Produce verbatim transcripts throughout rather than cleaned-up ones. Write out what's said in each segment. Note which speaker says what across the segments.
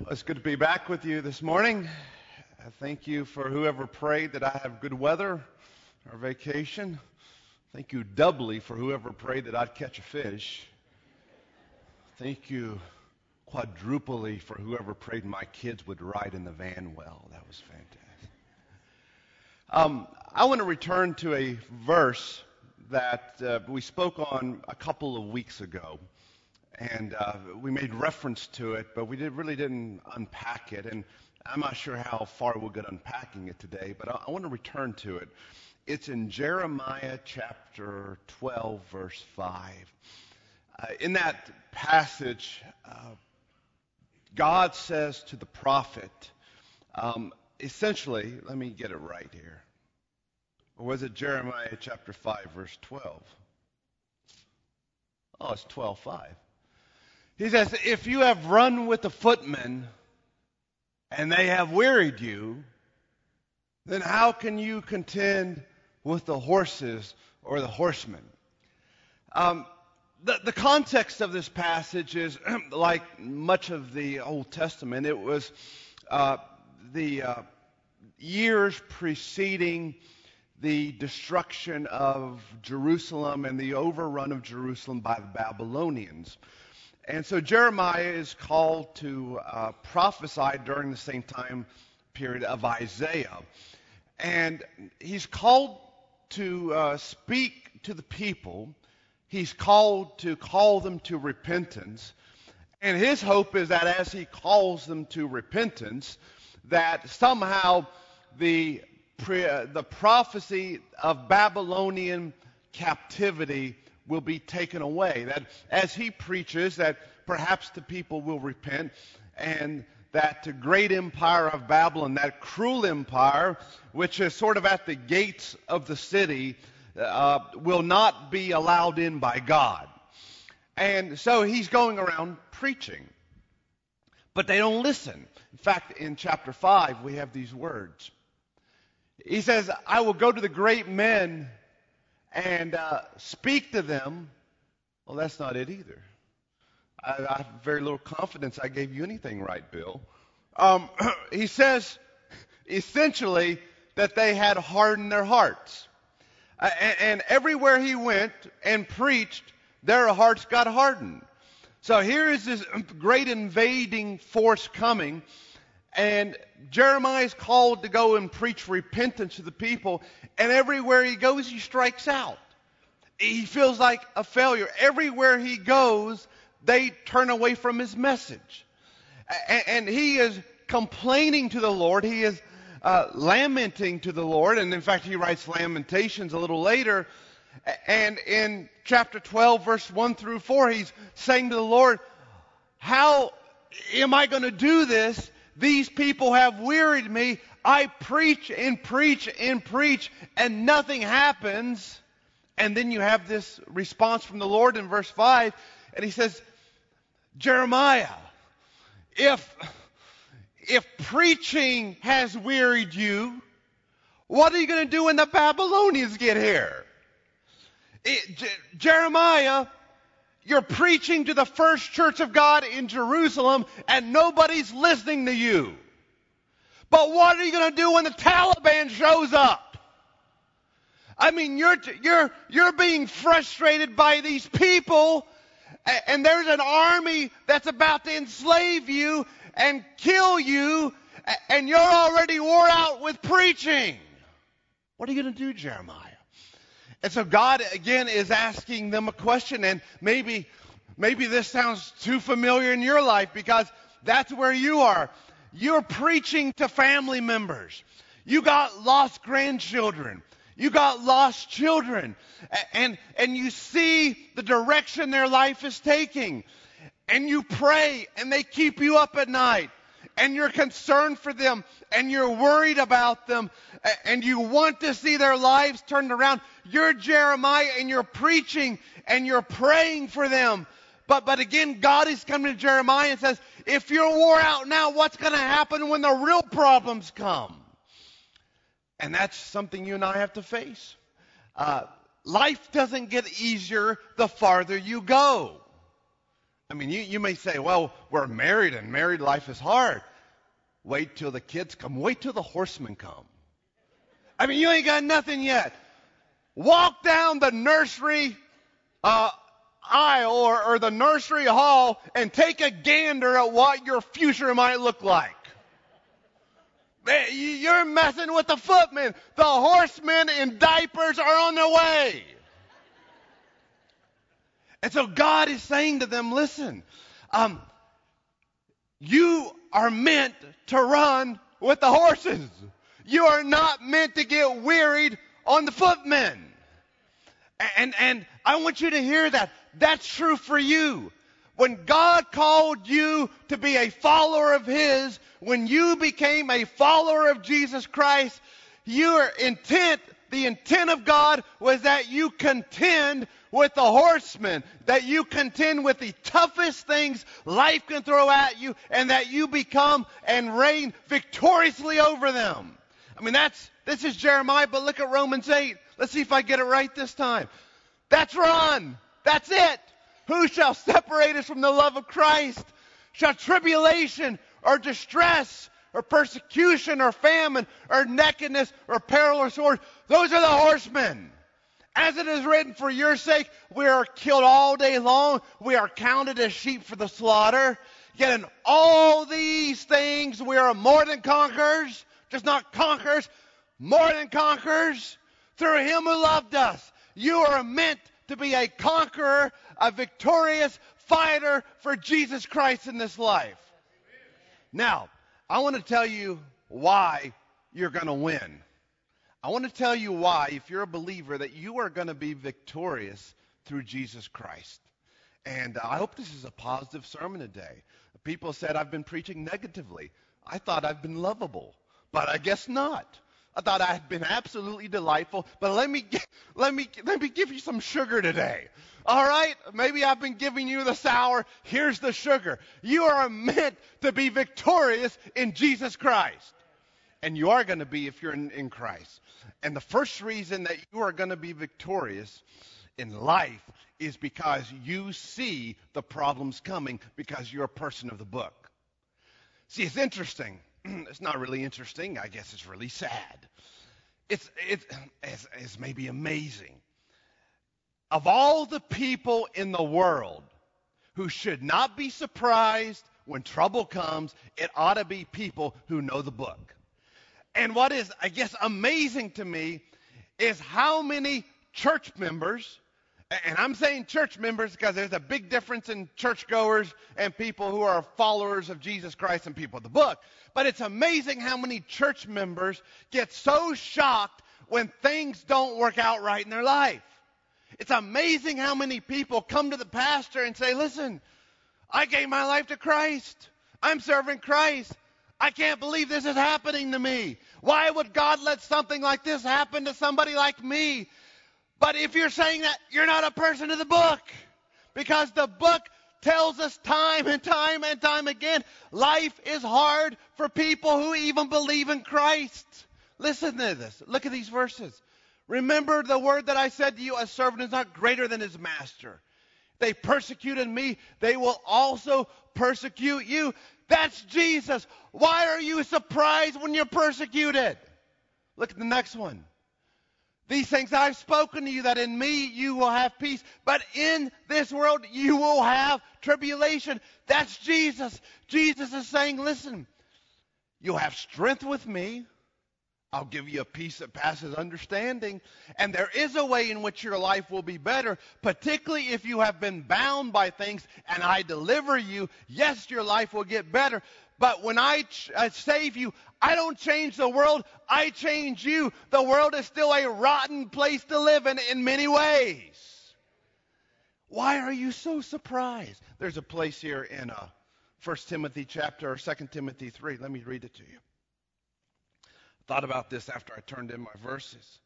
Speaker 1: It's good to be back with you this morning. I thank you for whoever prayed that I have good weather or vacation. Thank you doubly for whoever prayed that I'd catch a fish. Thank you quadruply for whoever prayed my kids would ride in the van well. That was fantastic. Um, I want to return to a verse that uh, we spoke on a couple of weeks ago. And uh, we made reference to it, but we did, really didn't unpack it. And I'm not sure how far we'll get unpacking it today, but I, I want to return to it. It's in Jeremiah chapter twelve, verse five. Uh, in that passage, uh, God says to the prophet, um, essentially, let me get it right here. Or was it Jeremiah chapter five, verse twelve? Oh, it's twelve five. He says, if you have run with the footmen and they have wearied you, then how can you contend with the horses or the horsemen? Um, the, the context of this passage is like much of the Old Testament. It was uh, the uh, years preceding the destruction of Jerusalem and the overrun of Jerusalem by the Babylonians. And so Jeremiah is called to uh, prophesy during the same time period of Isaiah. And he's called to uh, speak to the people. He's called to call them to repentance. And his hope is that as he calls them to repentance, that somehow the, pre- uh, the prophecy of Babylonian captivity will be taken away. That as he preaches, that perhaps the people will repent, and that the great empire of Babylon, that cruel empire, which is sort of at the gates of the city, uh, will not be allowed in by God. And so he's going around preaching. But they don't listen. In fact, in chapter five, we have these words. He says, I will go to the great men and uh, speak to them. Well, that's not it either. I, I have very little confidence I gave you anything right, Bill. Um, he says, essentially, that they had hardened their hearts. Uh, and, and everywhere he went and preached, their hearts got hardened. So here is this great invading force coming, and Jeremiah is called to go and preach repentance to the people, and everywhere he goes, he strikes out. He feels like a failure. Everywhere he goes, they turn away from his message. And, and he is complaining to the Lord. He is uh, lamenting to the Lord, and in fact, he writes Lamentations a little later. And in chapter twelve, verse one through four, he's saying to the Lord, how am I going to do this? These people have wearied me. I preach and preach and preach, and nothing happens. And then you have this response from the Lord in verse five, and he says, Jeremiah, if, if preaching has wearied you, what are you going to do when the Babylonians get here? It, J- Jeremiah, you're preaching to the first church of God in Jerusalem, and nobody's listening to you. But what are you going to do when the Taliban shows up? I mean, you're you're you're being frustrated by these people, and there's an army that's about to enslave you and kill you, and you're already wore out with preaching. What are you going to do, Jeremiah? And so God, again, is asking them a question, and maybe, maybe this sounds too familiar in your life because that's where you are. You're preaching to family members. You got lost grandchildren. You got lost children. And, and you see the direction their life is taking. And you pray, and they keep you up at night. And you're concerned for them, and you're worried about them, and you want to see their lives turned around. You're Jeremiah, and you're preaching, and you're praying for them. But, but again, God is coming to Jeremiah and says, if you're wore out now, what's going to happen when the real problems come? And that's something you and I have to face. Uh, life doesn't get easier the farther you go. I mean, you, you may say, well, we're married and married life is hard. Wait till the kids come. Wait till the horsemen come. I mean, you ain't got nothing yet. Walk down the nursery uh, aisle or, or the nursery hall and take a gander at what your future might look like. Man, you're messing with the footmen. The horsemen in diapers are on their way. And so God is saying to them, listen, um, you are meant to run with the horses. You are not meant to get wearied on the footmen. And, and I want you to hear that. That's true for you. When God called you to be a follower of His, when you became a follower of Jesus Christ, your intent, the intent of God was that you contend with the horsemen, that you contend with the toughest things life can throw at you, and that you become and reign victoriously over them. I mean, that's this is Jeremiah, but look at Romans eight. Let's see if I get it right this time. That's run. That's it. Who shall separate us from the love of Christ? Shall tribulation or distress or persecution or famine or nakedness or peril or sword? Those are the horsemen. As it is written, for your sake, we are killed all day long. We are counted as sheep for the slaughter. Yet in all these things, we are more than conquerors. Just not conquerors, more than conquerors. Through Him who loved us. You are meant to be a conqueror, a victorious fighter for Jesus Christ in this life. Now, I want to tell you why you're going to win. I want to tell you why, if you're a believer, that you are going to be victorious through Jesus Christ. And uh, I hope this is a positive sermon today. People said I've been preaching negatively. I thought I've been lovable, but I guess not. I thought I had been absolutely delightful, but let me let me let me give you some sugar today. All right? Maybe I've been giving you the sour. Here's the sugar. You are meant to be victorious in Jesus Christ. And you are going to be if you're in, in Christ. And the first reason that you are going to be victorious in life is because you see the problems coming because you're a person of the book. See, it's interesting. It's not really interesting. I guess it's really sad. It's, it's, it's, it's maybe amazing. Of all the people in the world who should not be surprised when trouble comes, it ought to be people who know the book. And what is, I guess, amazing to me is how many church members, and I'm saying church members because there's a big difference in churchgoers and people who are followers of Jesus Christ and people of the book. But it's amazing how many church members get so shocked when things don't work out right in their life. It's amazing how many people come to the pastor and say, listen, I gave my life to Christ. I'm serving Christ. I can't believe this is happening to me. Why would God let something like this happen to somebody like me? But if you're saying that, you're not a person of the book. Because the book tells us time and time and time again, life is hard for people who even believe in Christ. Listen to this. Look at these verses. Remember the word that I said to you, a servant is not greater than his master. They persecuted me, they will also persecute you. That's Jesus. Why are you surprised when you're persecuted? Look at the next one. These things I've spoken to you, that in me you will have peace. But in this world you will have tribulation. That's Jesus. Jesus is saying, listen, you'll have strength with me. I'll give you a peace that passes understanding. And there is a way in which your life will be better, particularly if you have been bound by things and I deliver you. Yes, your life will get better. But when I ch- uh, save you, I don't change the world. I change you. The world is still a rotten place to live in in many ways. Why are you so surprised? There's a place here in uh, First Timothy chapter or Second Timothy three. Let me read it to you. Thought about this after I turned in my verses.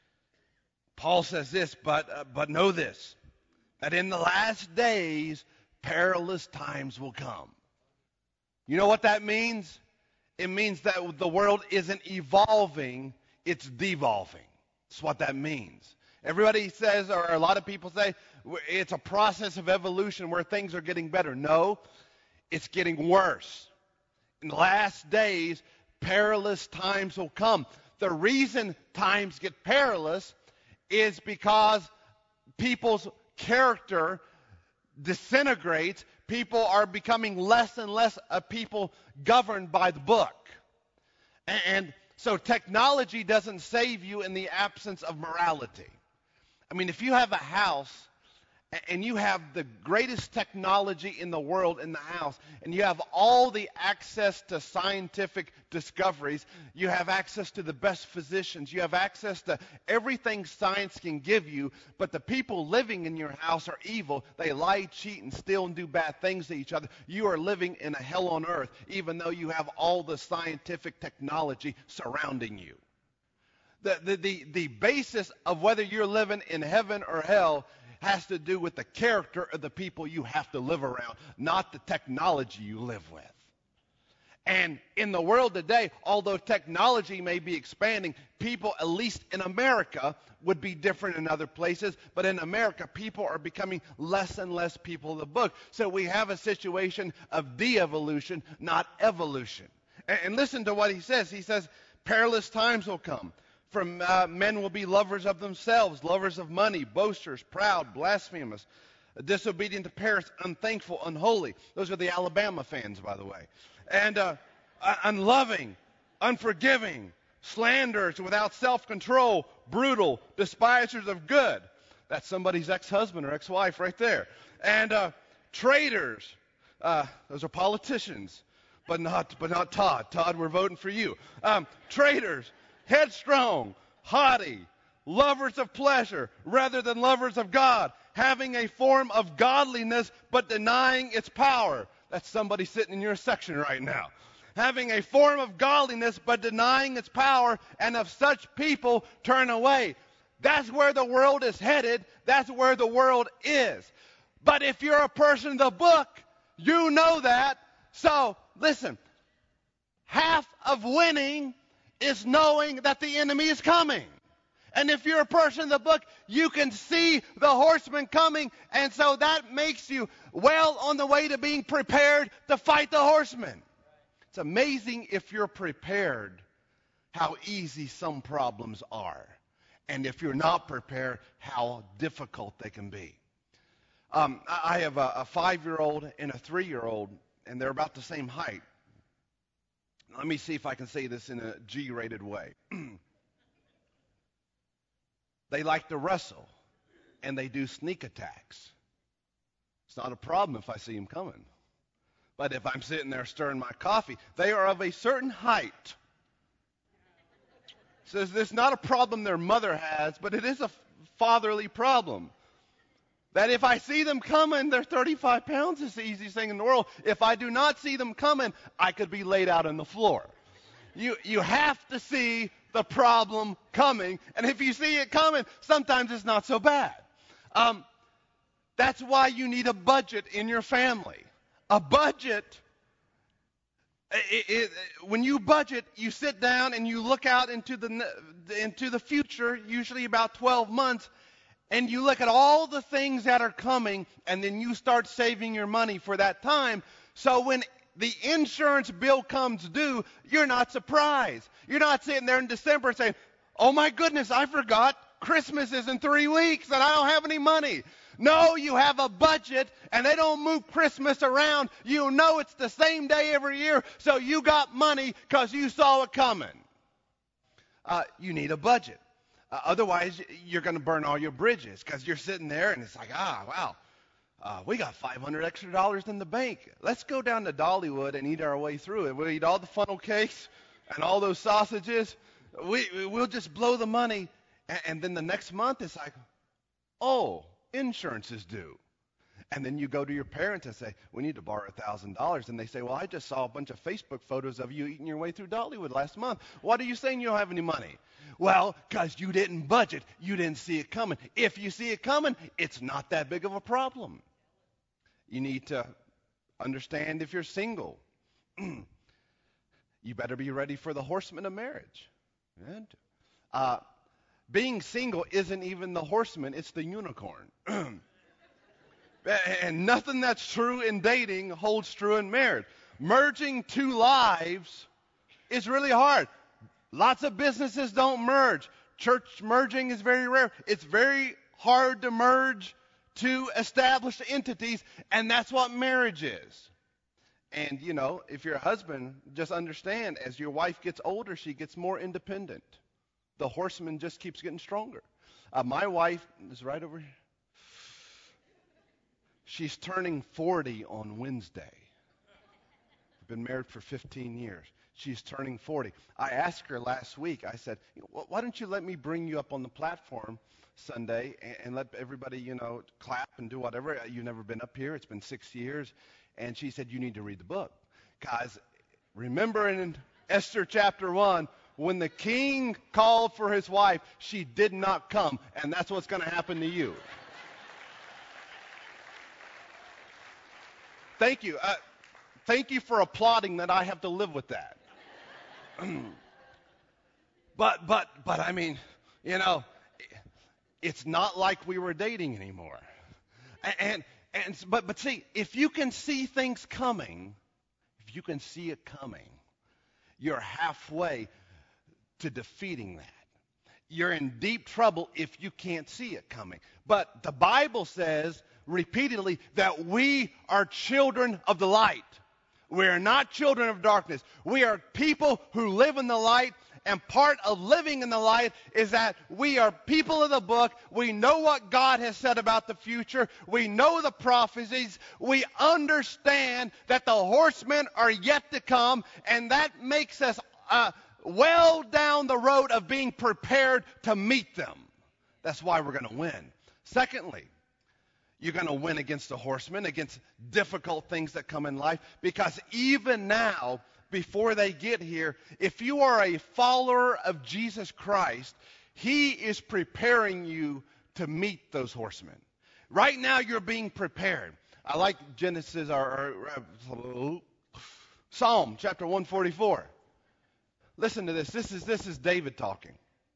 Speaker 1: Paul says this, but uh, but know this, that in the last days perilous times will come. You know what that means? It means that the world isn't evolving, it's devolving. That's what that means. Everybody says, or a lot of people say, it's a process of evolution where things are getting better. No, it's getting worse. In the last days, perilous times will come. The reason times get perilous is because people's character disintegrates. People are becoming less and less a people governed by the book. And so technology doesn't save you in the absence of morality. I mean, if you have a house and you have the greatest technology in the world in the house, and you have all the access to scientific discoveries, you have access to the best physicians, you have access to everything science can give you, but the people living in your house are evil. They lie, cheat, and steal and do bad things to each other. You are living in a hell on earth, even though you have all the scientific technology surrounding you. The, the, the, the basis of whether you're living in heaven or hell has to do with the character of the people you have to live around, not the technology you live with. And in the world today, although technology may be expanding, people, at least in America, would be different in other places. But in America, people are becoming less and less people of the book. So we have a situation of de-evolution, not evolution. And, and listen to what he says. He says, perilous times will come. From uh, men will be lovers of themselves, lovers of money, boasters, proud, blasphemous, disobedient to parents, unthankful, unholy. Those are the Alabama fans, by the way. And uh, unloving, unforgiving, slanderers, without self-control, brutal, despisers of good. That's somebody's ex-husband or ex-wife right there. And uh, traitors. Uh, those are politicians, but not, but not Todd. Todd, we're voting for you. Um, traitors. Headstrong, haughty, lovers of pleasure rather than lovers of God, having a form of godliness but denying its power. That's somebody sitting in your section right now. Having a form of godliness but denying its power, and of such people turn away. That's where the world is headed. That's where the world is. But if you're a person of the book, you know that. So, listen, half of winning is knowing that the enemy is coming. And if you're a person in the book, you can see the horseman coming, and so that makes you well on the way to being prepared to fight the horseman. It's amazing if you're prepared how easy some problems are, and if you're not prepared, how difficult they can be. Um, I have a, a five-year-old and a three-year-old, and they're about the same height. Let me see if I can say this in a G-rated way. They like to wrestle, and they do sneak attacks. It's not a problem if I see them coming. But if I'm sitting there stirring my coffee, they are of a certain height. So it's not a problem their mother has, but it is a fatherly problem. That if I see them coming, they're thirty-five pounds. It's the easiest thing in the world. If I do not see them coming, I could be laid out on the floor. You, you have to see the problem coming. And if you see it coming, sometimes it's not so bad. Um, that's why you need a budget in your family. A budget, it, it, when you budget, you sit down and you look out into the, into the future, usually about twelve months, and you look at all the things that are coming, and then you start saving your money for that time. So when the insurance bill comes due, you're not surprised. You're not sitting there in December saying, oh my goodness, I forgot Christmas is in three weeks and I don't have any money. No, you have a budget, and they don't move Christmas around. You know it's the same day every year, so you got money because you saw it coming. Uh, you need a budget. Uh, otherwise, you're going to burn all your bridges because you're sitting there and it's like, ah, wow, uh, we got five hundred extra dollars in the bank. Let's go down to Dollywood and eat our way through it. We'll eat all the funnel cakes and all those sausages. We, we'll just blow the money. And, and then the next month it's like, oh, insurance is due. And then you go to your parents and say, we need to borrow one thousand dollars. And they say, well, I just saw a bunch of Facebook photos of you eating your way through Dollywood last month. What are you saying you don't have any money? Well, because you didn't budget. You didn't see it coming. If you see it coming, it's not that big of a problem. You need to understand if you're single. You better be ready for the horsemen of marriage. And, uh, being single isn't even the horseman, it's the unicorn. And nothing that's true in dating holds true in marriage. Merging two lives is really hard. Lots of businesses don't merge. Church merging is very rare. It's very hard to merge two established entities, and that's what marriage is. And, you know, if you're a husband, just understand, as your wife gets older, she gets more independent. The horseman just keeps getting stronger. Uh, my wife is right over here. She's turning forty on Wednesday. We've been married for fifteen years. She's turning forty. I asked her last week, I said, why don't you let me bring you up on the platform Sunday and, and let everybody, you know, clap and do whatever. You've never been up here. It's been six years. And she said, you need to read the book. Guys, remember in Esther chapter one, when the king called for his wife, she did not come. And that's what's going to happen to you. Thank you. Uh, thank you for applauding that I have to live with that. but, but, but, I mean, you know, it's not like we were dating anymore. And, and, but, but see, if you can see things coming, if you can see it coming, you're halfway to defeating that. You're in deep trouble if you can't see it coming. But the Bible says repeatedly that we are children of the light. We are not children of darkness. We are people who live in the light, and part of living in the light is that we are people of the book. We know what God has said about the future. We know the prophecies. We understand that the horsemen are yet to come, and that makes us uh, well down the road of being prepared to meet them. That's why we're going to win. Secondly, you're going to win against the horsemen, against difficult things that come in life, because even now, before they get here, if you are a follower of Jesus Christ, he is preparing you to meet those horsemen. Right now, you're being prepared. I like Genesis, or, or uh, Psalm chapter one forty-four. Listen to this. This is, this is David talking.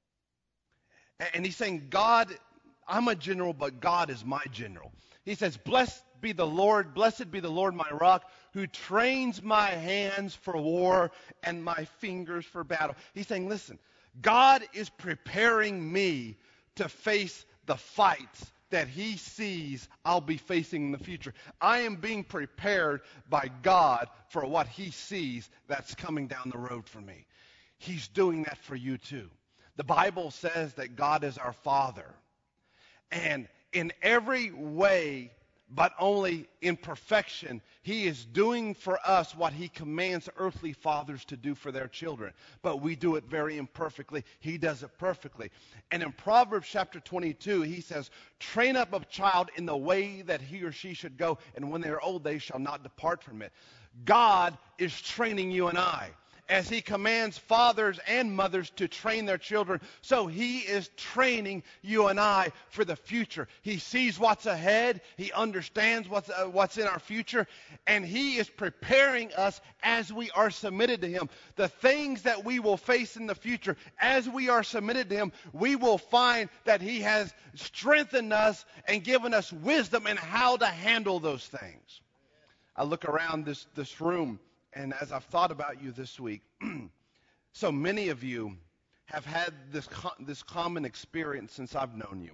Speaker 1: And he's saying, God, I'm a general, but God is my general. He says, blessed be the Lord, blessed be the Lord my rock, who trains my hands for war and my fingers for battle. He's saying, listen, God is preparing me to face the fights that he sees I'll be facing in the future. I am being prepared by God for what he sees that's coming down the road for me. He's doing that for you too. The Bible says that God is our Father. And in every way, but only in perfection, he is doing for us what he commands earthly fathers to do for their children. But we do it very imperfectly. He does it perfectly. And in Proverbs chapter twenty-two, he says, train up a child in the way that he or she should go, and when they are old, they shall not depart from it. God is training you and I, as he commands fathers and mothers to train their children. So he is training you and I for the future. He sees what's ahead. He understands what's, uh, what's in our future. And he is preparing us as we are submitted to him. The things that we will face in the future, as we are submitted to him, we will find that he has strengthened us and given us wisdom in how to handle those things. I look around this, this room, and as I've thought about you this week, so many of you have had this co- this common experience since I've known you.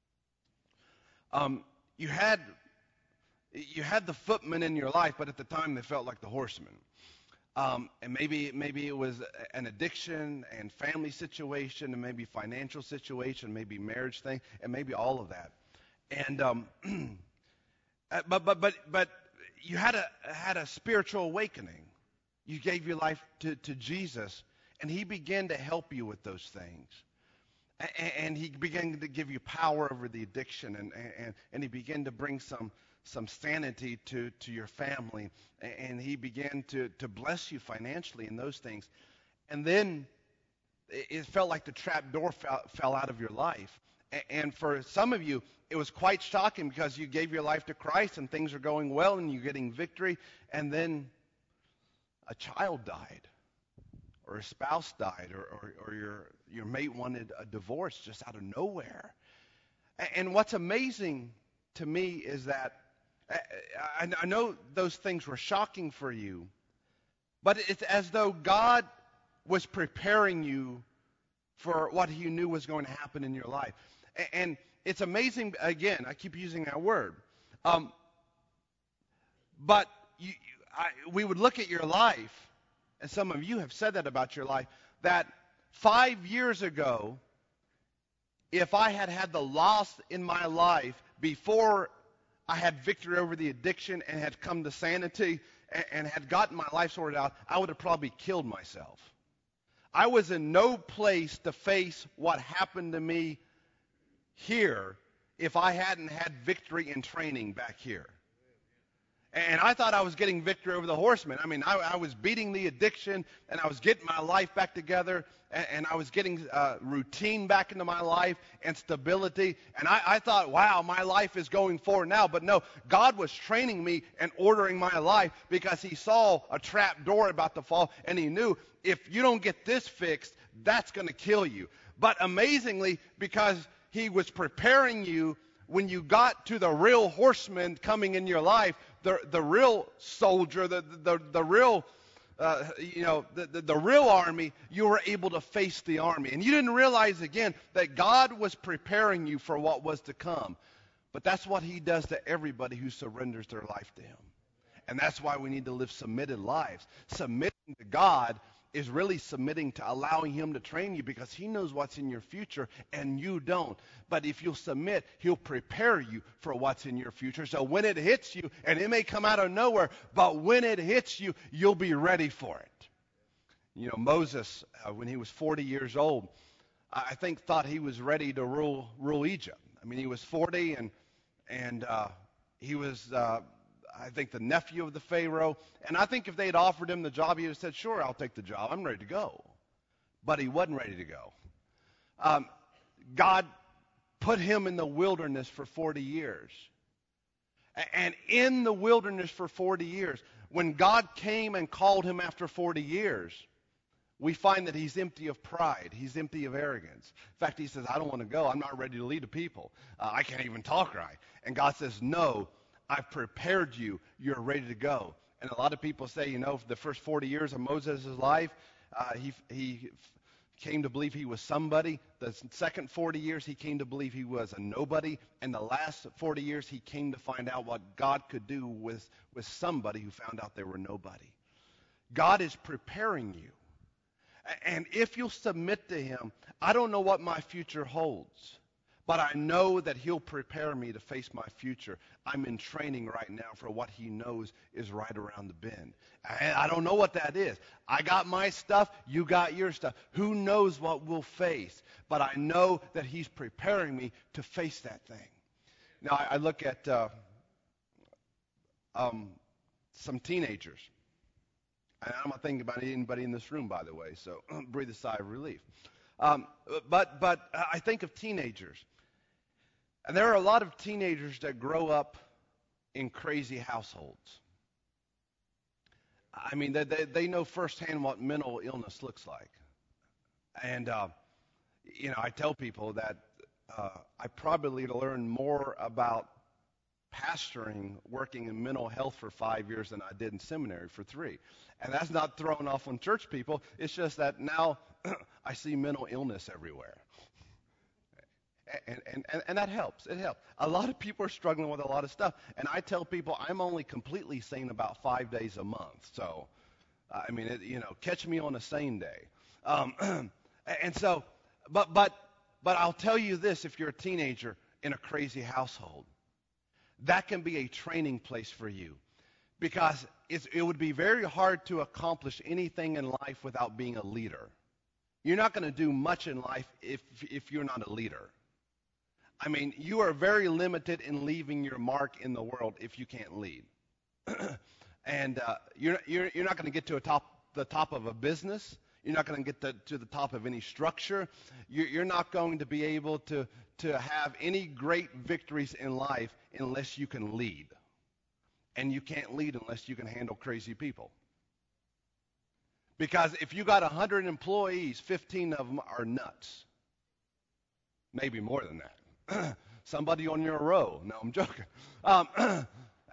Speaker 1: Um, you had you had the footmen in your life, but at the time they felt like the horsemen. Um, and maybe maybe it was an addiction and family situation, and maybe financial situation, maybe marriage thing, and maybe all of that. And um, but but but but you had a had a spiritual awakening. You gave your life to, to Jesus, and he began to help you with those things. And, and he began to give you power over the addiction, and, and, and he began to bring some some sanity to, to your family, and he began to, to bless you financially in those things. And then it felt like the trap door fell, fell out of your life. And for some of you, it was quite shocking, because you gave your life to Christ, and things are going well, and you're getting victory, and then a child died. or a spouse died, or, or, or your, your mate wanted a divorce just out of nowhere. And what's amazing to me is that I, I know those things were shocking for you, but it's as though God was preparing you for what he knew was going to happen in your life. And it's amazing, again, I keep using that word. Um, but you, you, I, we would look at your life, and some of you have said that about your life, that five years ago, if I had had the loss in my life before I had victory over the addiction and had come to sanity and, and had gotten my life sorted out, I would have probably killed myself. I was in no place to face what happened to me here if I hadn't had victory in training back here. And I thought I was getting victory over the horsemen. I mean, I, I was beating the addiction, and I was getting my life back together, and, and I was getting uh, routine back into my life and stability. And I, I thought, wow, my life is going forward now. But no, God was training me and ordering my life because he saw a trap door about to fall, and he knew if you don't get this fixed, that's going to kill you. But amazingly, because he was preparing you, when you got to the real horseman coming in your life, the the real soldier, the the the real, uh, you know, the, the the real army, you were able to face the army, and you didn't realize again that God was preparing you for what was to come. But that's what he does to everybody who surrenders their life to him, and that's why we need to live submitted lives. Submitting to God is really submitting to allowing him to train you, because he knows what's in your future and you don't. But if you'll submit, he'll prepare you for what's in your future. So when it hits you, and it may come out of nowhere, but when it hits you, you'll be ready for it. You know, Moses, uh, when he was forty years old, I think thought he was ready to rule rule Egypt. I mean, he was forty, and and uh, he was uh, I think the nephew of the Pharaoh. And I think if they had offered him the job, he would have said, sure, I'll take the job. I'm ready to go. But he wasn't ready to go. Um, God put him in the wilderness for forty years. And in the wilderness for forty years, when God came and called him after forty years, we find that he's empty of pride. He's empty of arrogance. In fact, he says, I don't want to go. I'm not ready to lead a people. Uh, I can't even talk right. And God says, no, I've prepared you. You're ready to go. And a lot of people say, you know, for the first forty years of Moses' life, uh, he he came to believe he was somebody. The second forty years, he came to believe he was a nobody. And the last forty years, he came to find out what God could do with, with somebody who found out they were nobody. God is preparing you. And if you'll submit to him, I don't know what my future holds, but I know that he'll prepare me to face my future. I'm in training right now for what he knows is right around the bend. And I don't know what that is. I got my stuff, you got your stuff. Who knows what we'll face? But I know that he's preparing me to face that thing. Now, I, I look at uh, um, some teenagers. And I'm not thinking about anybody in this room, by the way, so breathe a sigh of relief. Um, but but I think of teenagers. And there are a lot of teenagers that grow up in crazy households. I mean, they, they, they know firsthand what mental illness looks like. And, uh, you know, I tell people that uh, I probably learned more about pastoring, working in mental health for five years than I did in seminary for three. And that's not thrown off on church people. It's just that now I see mental illness everywhere. And, and, and, and that helps. It helps. A lot of people are struggling with a lot of stuff. And I tell people I'm only completely sane about five days a month. So, I mean, it, you know, catch me on a sane day. Um, and so, but, but, but I'll tell you this, if you're a teenager in a crazy household, that can be a training place for you, because it's, it would be very hard to accomplish anything in life without being a leader. You're not going to do much in life if if you're not a leader. I mean, you are very limited in leaving your mark in the world if you can't lead. and uh, you're, you're, you're not going to get to a top, the top of a business. You're not going to get to, to the top of any structure. You're, you're not going to be able to, to have any great victories in life unless you can lead. And you can't lead unless you can handle crazy people. Because if you got one hundred employees, fifteen of them are nuts. Maybe more than that. Somebody on your row. No, I'm joking. Um, uh,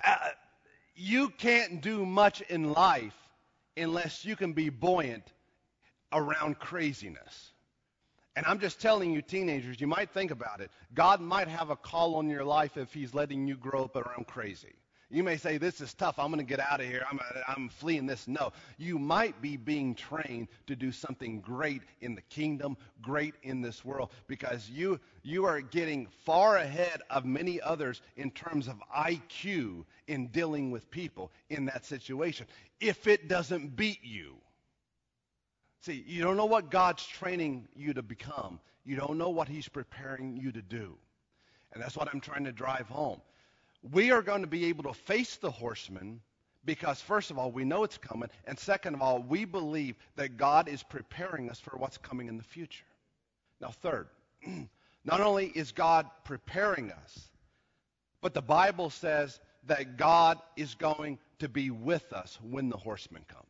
Speaker 1: you can't do much in life unless you can be buoyant around craziness. And I'm just telling you, teenagers, you might think about it. God might have a call on your life if he's letting you grow up around crazy. You may say, this is tough. I'm going to get out of here. I'm, I'm fleeing this. No, you might be being trained to do something great in the kingdom, great in this world, because you, you are getting far ahead of many others in terms of I Q in dealing with people in that situation, if it doesn't beat you. See, you don't know what God's training you to become. You don't know what he's preparing you to do. And that's what I'm trying to drive home. We are going to be able to face the horsemen because, first of all, we know it's coming. And second of all, we believe that God is preparing us for what's coming in the future. Now, third, not only is God preparing us, but the Bible says that God is going to be with us when the horsemen come.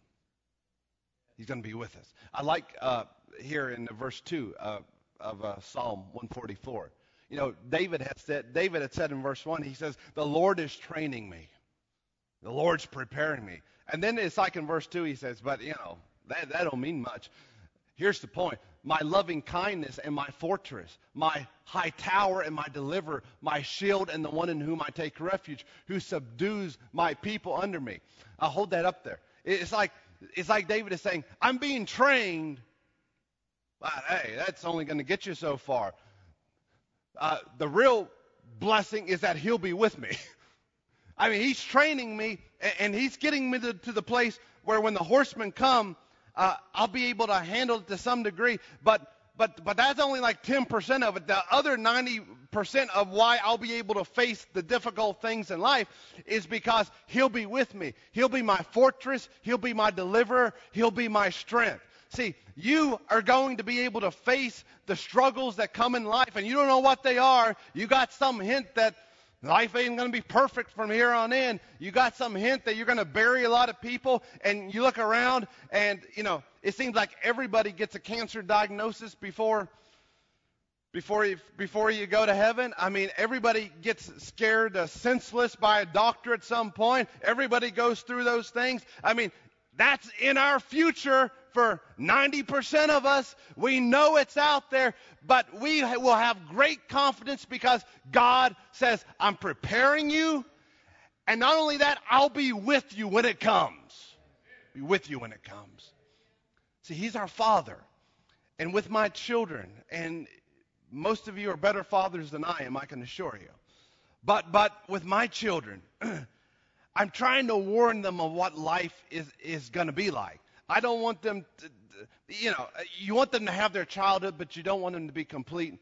Speaker 1: He's going to be with us. I like uh, here in verse two uh, of uh, Psalm one forty-four. You know, David had said, David had said in verse one, he says, the Lord is training me. The Lord's preparing me. And then it's like in verse two, he says, but, you know, that, that don't mean much. Here's the point. My loving kindness and my fortress, my high tower and my deliverer, my shield and the one in whom I take refuge, who subdues my people under me. I'll hold that up there. It's like, it's like David is saying, I'm being trained, but hey, that's only going to get you so far. Uh, the real blessing is that he'll be with me. I mean, he's training me, and, and he's getting me to, to the place where when the horsemen come, uh, I'll be able to handle it to some degree. But but but that's only like ten percent of it. The other ninety percent of why I'll be able to face the difficult things in life is because he'll be with me. He'll be my fortress. He'll be my deliverer. He'll be my strength. See, you are going to be able to face the struggles that come in life, and you don't know what they are. You got some hint that life ain't going to be perfect from here on in. You got some hint that you're going to bury a lot of people, and you look around, and, you know, it seems like everybody gets a cancer diagnosis before before you, before you go to heaven. I mean, everybody gets scared uh, senseless by a doctor at some point. Everybody goes through those things. I mean, that's in our future for ninety percent of us. We know it's out there, but we will have great confidence because God says, I'm preparing you. And not only that, I'll be with you when it comes. Be with you when it comes. See, he's our Father. And with my children, and most of you are better fathers than I am, I can assure you. But but with my children, I'm trying to warn them of what life is, is going to be like. I don't want them to, you know, you want them to have their childhood, but you don't want them to be complete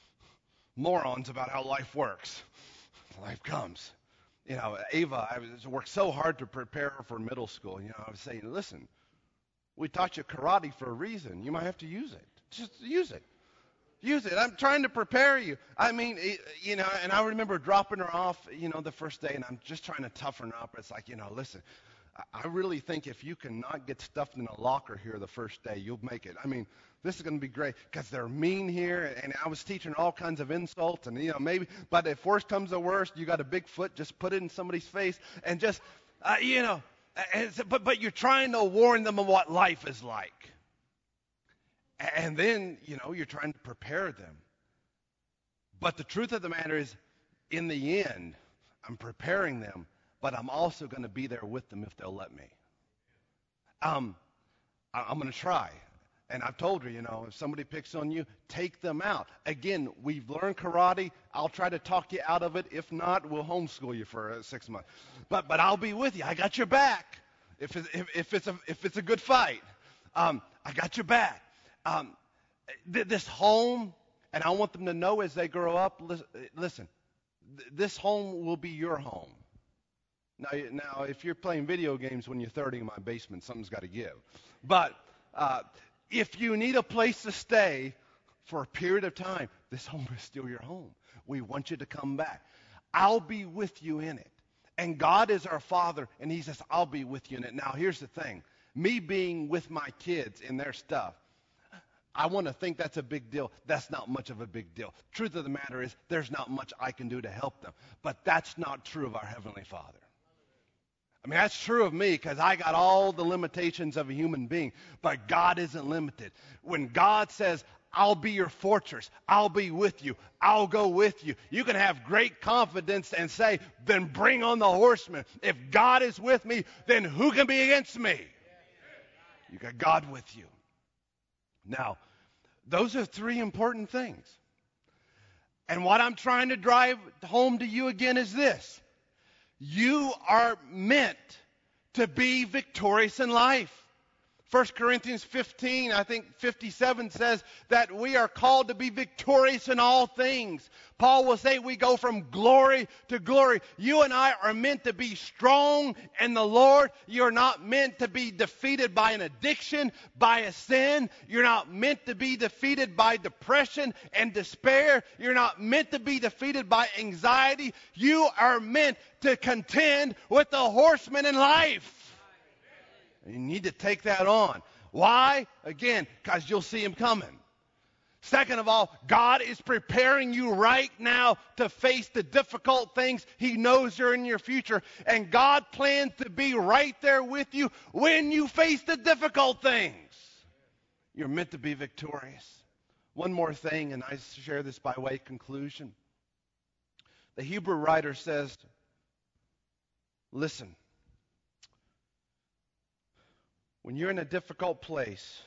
Speaker 1: morons about how life works. Life comes. You know, Ava, I was, worked so hard to prepare her for middle school. You know, I was saying, listen, we taught you karate for a reason. You might have to use it. Just use it. Use it. I'm trying to prepare you. I mean, it, you know, and I remember dropping her off, you know, the first day, and I'm just trying to toughen her up. It's like, you know, listen, I really think if you cannot get stuffed in a locker here the first day, you'll make it. I mean, this is going to be great because they're mean here, and I was teaching all kinds of insults, and, you know, maybe, but if worst comes to worst, you got a big foot, just put it in somebody's face, and just, uh, you know, and, but, but you're trying to warn them of what life is like. And then, you know, you're trying to prepare them. But the truth of the matter is, in the end, I'm preparing them, but I'm also going to be there with them if they'll let me. Um, I, I'm going to try. And I've told her, you know, if somebody picks on you, take them out. Again, we've learned karate. I'll try to talk you out of it. If not, we'll homeschool you for uh, six months. But but I'll be with you. I got your back. If it's, if, if it's a if it's a good fight, um, I got your back. Um, th- this home, and I want them to know as they grow up, listen, listen th- this home will be your home. Now, now, if you're playing video games when you're thirty in my basement, something's got to give. But uh, if you need a place to stay for a period of time, this home is still your home. We want you to come back. I'll be with you in it. And God is our Father, and he says, I'll be with you in it. Now, here's the thing. me being with my kids in their stuff, I want to think that's a big deal. That's not much of a big deal. Truth of the matter is, there's not much I can do to help them. But that's not true of our Heavenly Father. I mean, that's true of me because I got all the limitations of a human being. But God isn't limited. When God says, I'll be your fortress, I'll be with you, I'll go with you, you can have great confidence and say, then bring on the horsemen. If God is with me, then who can be against me? You got God with you. Now, those are three important things. And what I'm trying to drive home to you again is this. You are meant to be victorious in life. First Corinthians fifteen, I think fifty-seven says that we are called to be victorious in all things. Paul will say we go from glory to glory. You and I are meant to be strong in the Lord. You're not meant to be defeated by an addiction, by a sin. You're not meant to be defeated by depression and despair. You're not meant to be defeated by anxiety. You are meant to contend with the horsemen in life. You need to take that on. Why? Again, because you'll see him coming. Second of all, God is preparing you right now to face the difficult things he knows are in your future. And God plans to be right there with you when you face the difficult things. You're meant to be victorious. One more thing, and I share this by way of conclusion. The Hebrew writer says, listen, when you're in a difficult place,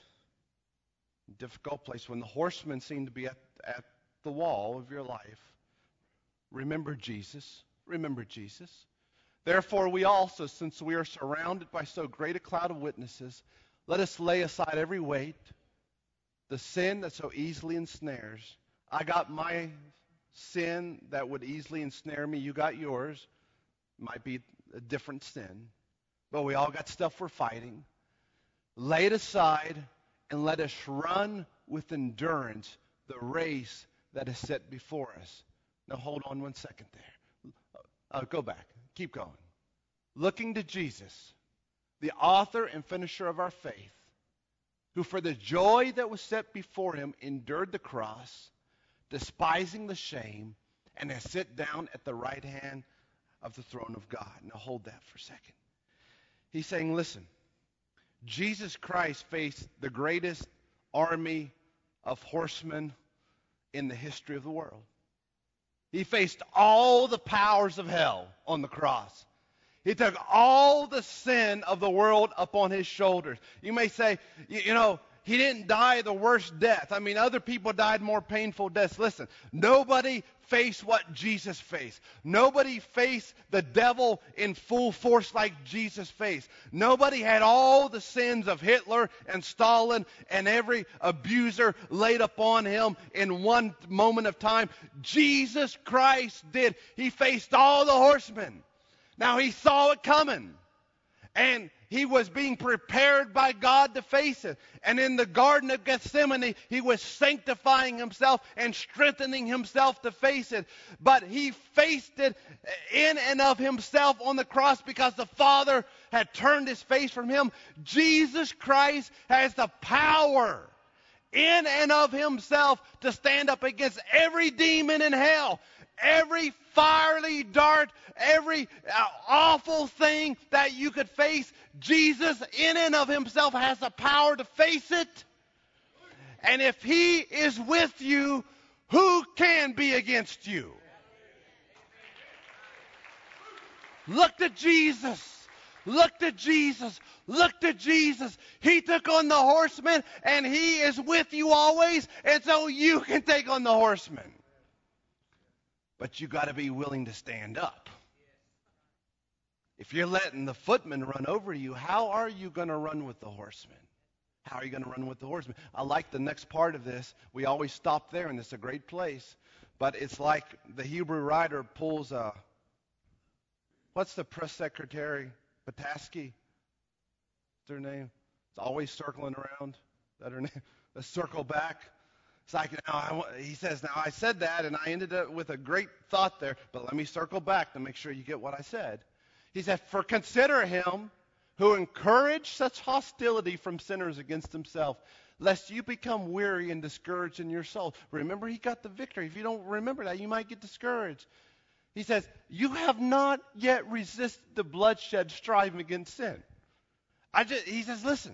Speaker 1: difficult place, when the horsemen seem to be at, at the wall of your life, remember Jesus. Remember Jesus. Therefore, we also, since we are surrounded by so great a cloud of witnesses, let us lay aside every weight, the sin that so easily ensnares. I got my sin that would easily ensnare me. You got yours. Might be a different sin. But we all got stuff we're fighting. Lay it aside and let us run with endurance the race that is set before us. Now hold on one second there. Uh, go back. Keep going. Looking to Jesus, the author and finisher of our faith, who for the joy that was set before him endured the cross, despising the shame, and has sit down at the right hand of the throne of God. Now hold that for a second. He's saying, listen, Jesus Christ faced the greatest army of horsemen in the history of the world. He faced all the powers of hell on the cross. He took all the sin of the world upon his shoulders. You may say, you, you know, he didn't die the worst death. I mean, other people died more painful deaths. Listen, nobody faced what Jesus faced. Nobody faced the devil in full force like Jesus faced. Nobody had all the sins of Hitler and Stalin and every abuser laid upon him in one moment of time. Jesus Christ did. He faced all the horsemen. Now, he saw it coming. And he was being prepared by God to face it. And in the Garden of Gethsemane, he was sanctifying himself and strengthening himself to face it. But he faced it in and of himself on the cross because the Father had turned his face from him. Jesus Christ has the power in and of himself to stand up against every demon in hell. Every fiery dart, every uh, awful thing that you could face, Jesus in and of himself has the power to face it. And if he is with you, who can be against you? Look to Jesus. Look to Jesus. Look to Jesus. He took on the horsemen, and he is with you always, and so you can take on the horsemen. But you got to be willing to stand up. If you're letting the footmen run over you, how are you going to run with the horsemen? How are you going to run with the horsemen? I like the next part of this. We always stop there, and it's a great place. But it's like the Hebrew writer pulls a, what's the press secretary? Pataski? What's her name? It's always circling around. Is that her name? Let's circle back. It's like, now I, he says, now I said that, and I ended up with a great thought there, but let me circle back to make sure you get what I said. He said, for consider him who encourage such hostility from sinners against himself, lest you become weary and discouraged in your soul. Remember, he got the victory. If you don't remember that, you might get discouraged. He says, you have not yet resisted the bloodshed striving against sin. I just, he says, listen,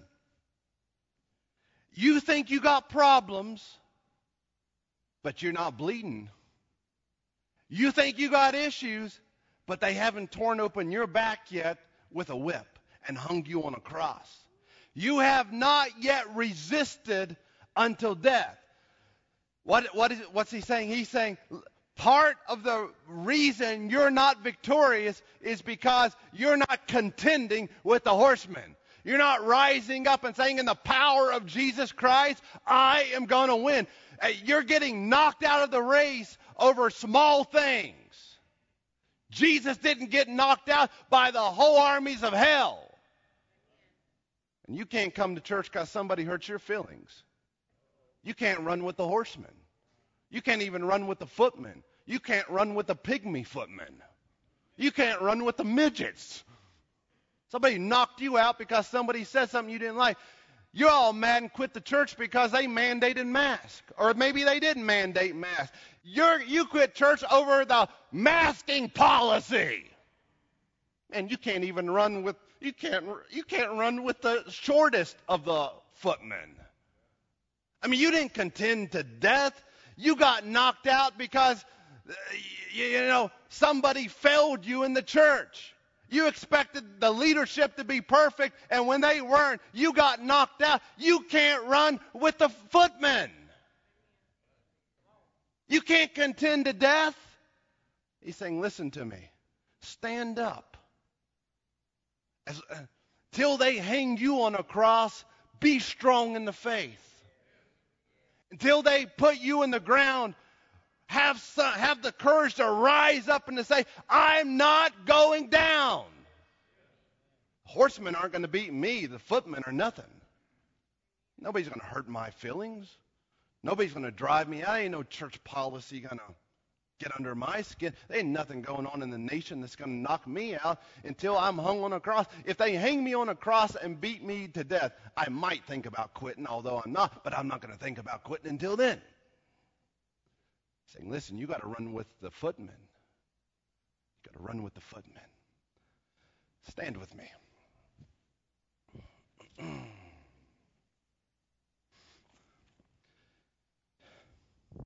Speaker 1: you think you got problems, but you're not bleeding. You think you got issues, but they haven't torn open your back yet with a whip and hung you on a cross. You have not yet resisted until death. What, what is, what's he saying? He's saying part of the reason you're not victorious is because you're not contending with the horsemen. You're not rising up and saying, in the power of Jesus Christ, I am going to win. You're getting knocked out of the race over small things. Jesus didn't get knocked out by the whole armies of hell. And you can't come to church because somebody hurts your feelings. You can't run with the horsemen. You can't even run with the footmen. You can't run with the pygmy footmen. You can't run with the midgets. Somebody knocked you out because somebody said something you didn't like. You're all mad and quit the church because they mandated mask. Or maybe they didn't mandate mask. You're, you quit church over the masking policy. And you can't even run with, you can't, you can't run with the shortest of the footmen. I mean, you didn't contend to death. You got knocked out because, you, you know, somebody failed you in the church. You expected the leadership to be perfect, and when they weren't, you got knocked out. You can't run with the footmen. You can't contend to death. He's saying, listen to me. Stand up. As, uh, till they hang you on a cross, be strong in the faith. Until they put you in the ground, have some, have the courage to rise up and to say, I'm not going down. Horsemen aren't going to beat me. The footmen are nothing. Nobody's going to hurt my feelings. Nobody's going to drive me out. Ain't no church policy going to get under my skin. There ain't nothing going on in the nation that's going to knock me out until I'm hung on a cross. If they hang me on a cross and beat me to death, I might think about quitting, although I'm not, but I'm not going to think about quitting until then. Saying, listen, you got to run with the footmen. You got to run with the footmen. Stand with me.